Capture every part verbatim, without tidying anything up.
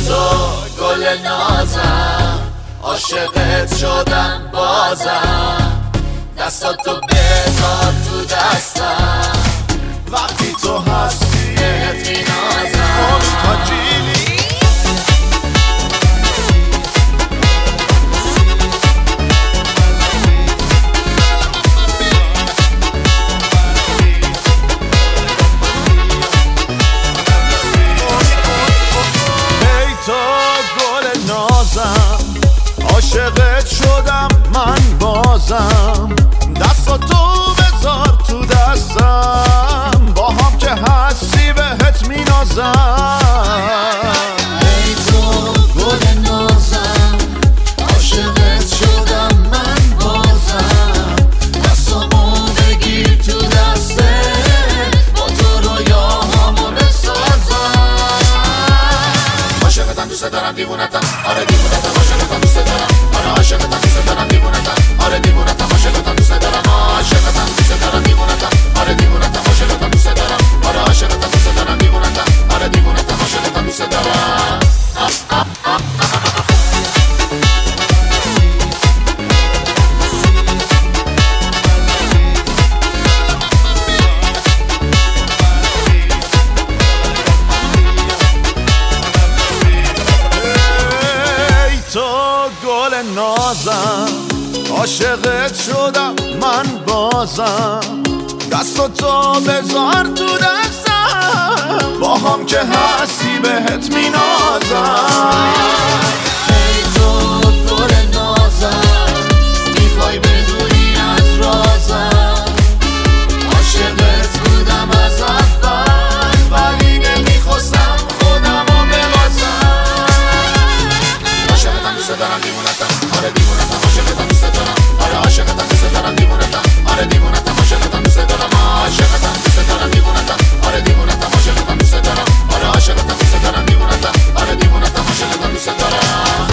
تو گل نازم، عاشقت شدم بازم، دستاتو بذار تو دستم، وقتی تو هستی بهت مینازم. مشتاقی عاشقت شدم من بازم، دستاتو بذار تو دستم، با هم که هستی بهت مینازم. ای تو گل نازم، عاشقت شدم من بازم، دستامو بگیر تو دستت، با تو رویاهامو بسازم. عاشقتم دوست دارم دیوونتم، آره دیوونتم، عاشقتم دوست دارم، آره عاشقتم دوست دارم دیوونتم، آره دیوونتم، عاشقتم دوست دارم، عاشقتم دوست دارم دیوونتم، آره دیوونتم، عاشقتم دوست دارم، آره عاشقتم دوست دارم دیوونتم، آره دیوونتم، عاشقتم دوست دارم. گل نازم، عاشقت شدم من بازم، دستاتو بذار تو دستم، با هم که هستی بهت مینازم. ای تو گل نازم، میخوای بدونی از رازم، عاشقت بودم از اول، ولی نمیخواستم خودمو ببازم. عاشقتم دوست دارم دیوونتم، آره دیوونتم، عاشقتم دوست دارم، آره عاشقتم دوست دارم دیوونتم، آره دیوونتم، عاشقتم دوست دارم، عاشقتم دوست دارم دیوونتم، آره دیوونتم، عاشقتم دوست دارم، آره عاشقتم دوست دارم دیوونتم، آره دیوونتم، عاشقتم دوست دارم.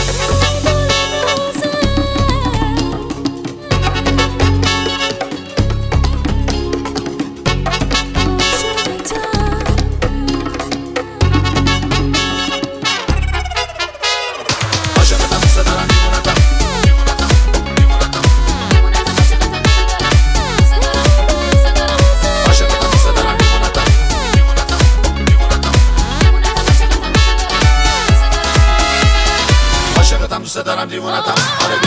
دوست دارم دیوونتم، آره